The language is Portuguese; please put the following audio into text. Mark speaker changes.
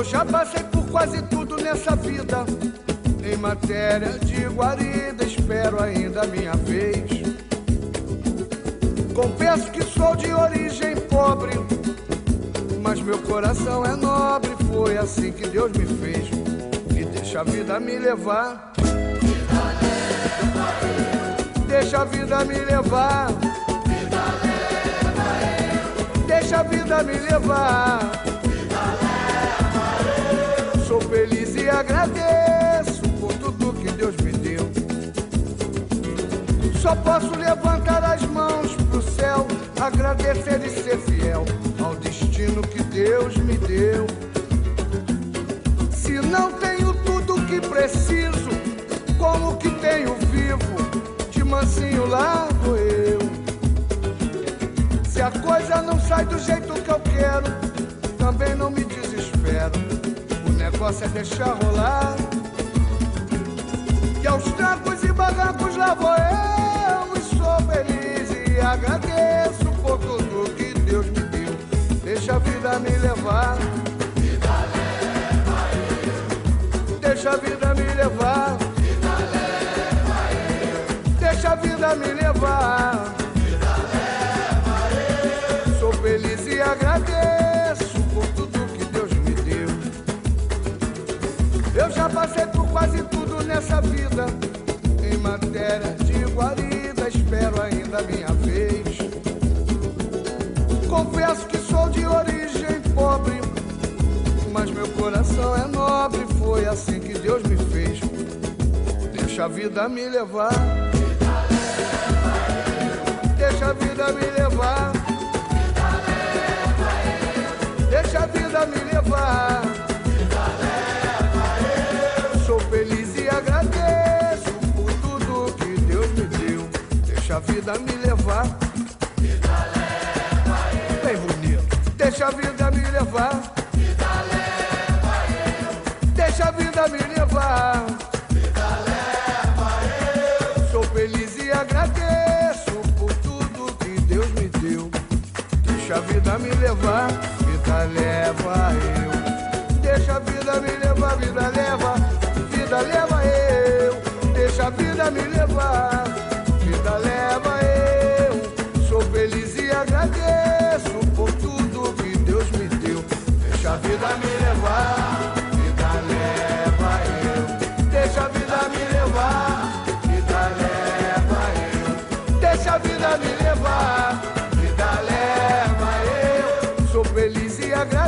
Speaker 1: Eu já passei por quase tudo nessa vida. Em matéria de guarida, espero ainda a minha vez. Confesso que sou de origem pobre, mas meu coração é nobre. Foi assim que Deus me fez. E deixa a vida me levar. Deixa a vida me levar. Deixa a vida me levar. Sou feliz e agradeço por tudo que Deus me deu. Só posso levantar as mãos pro céu, agradecer e ser fiel ao destino que Deus me deu. Se não tenho tudo o que preciso, como que tenho vivo, de mansinho lá vou eu. Se a coisa não sai do jeito que eu quero, também não me desespero. O negócio é deixar rolar. E aos trancos e barrancos lá vou eu. E sou feliz e agradeço por tudo que Deus me deu. Deixa a vida me levar. Vida leva eu. Deixa a vida me levar. Vida leva eu. Deixa a vida me levar. Vida leva eu. Sou feliz e agradeço por tudo que Deus me deu. Eu já passei por quase tudo nessa vida. Em matéria de guarida, espero ainda a minha vez. Confesso que sou de origem pobre, mas meu coração é nobre. Foi assim que Deus me fez. Deixa a vida me levar. Deixa a vida me levar. Deixa a vida me levar. Sou feliz e agradeço por tudo que Deus me deu. Deixa a vida me levar. Vida leva eu. Bem bonito. Deixa a vida me levar. Vida leva eu. Deixa a vida me levar. Vida leva eu. Sou feliz e agradeço por tudo que Deus me deu. Deixa a vida me levar. Vida leva eu. Deixa a vida me levar. Vida leva. Vida leva eu, deixa a vida me levar. Vida leva eu, sou feliz e agradeço por tudo que Deus me deu. Deixa a vida me levar. Vida leva eu, deixa a vida me levar. Vida leva eu, deixa a vida me levar. Vida leva eu, sou feliz e agradeço